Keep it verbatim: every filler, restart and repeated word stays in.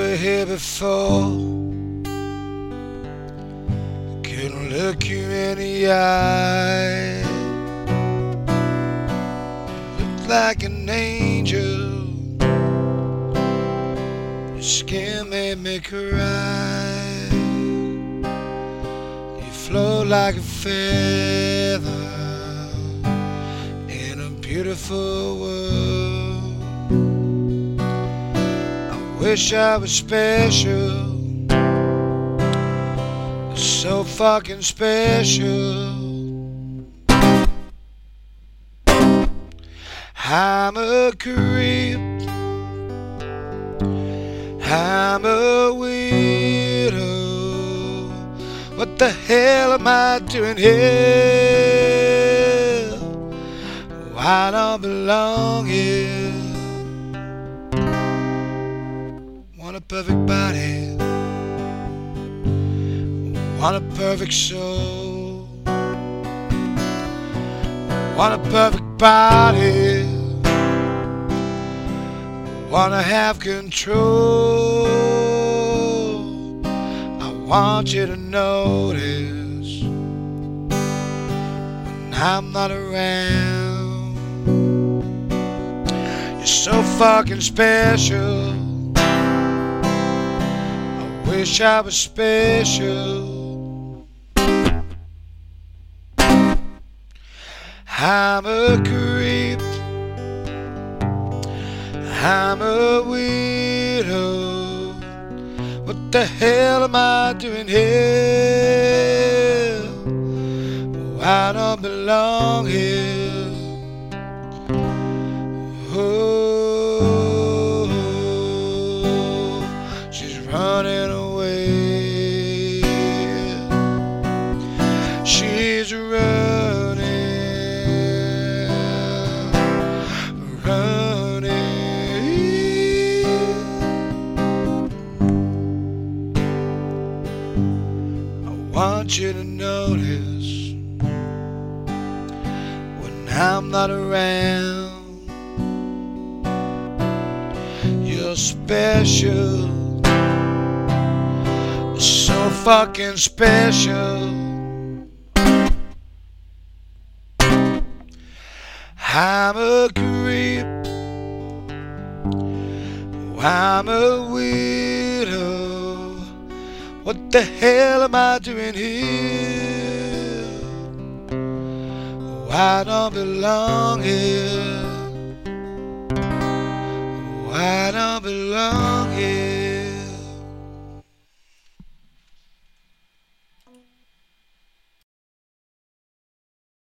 were here before. Couldn't look you in the eye. Looked like an angel. Your skin made me cry. You float like a feather in a beautiful world. I wish I was special, so fucking special. I'm a creep, I'm a weirdo. What the hell am I doing here? I don't belong here. Want a perfect body, want a perfect soul, want a perfect body, wanna have control. I want you to notice when I'm not around. You're so fucking special. I wish I was special. I'm a creep, I'm a weirdo. What the hell am I doing here? Oh, I don't belong here. Oh, she's running away. She's running, running. I want you to notice when I'm not around. You're special, so fucking special. I'm a creep, I'm a weirdo. What the hell am I doing here? Oh, I don't belong here. Oh, I don't belong.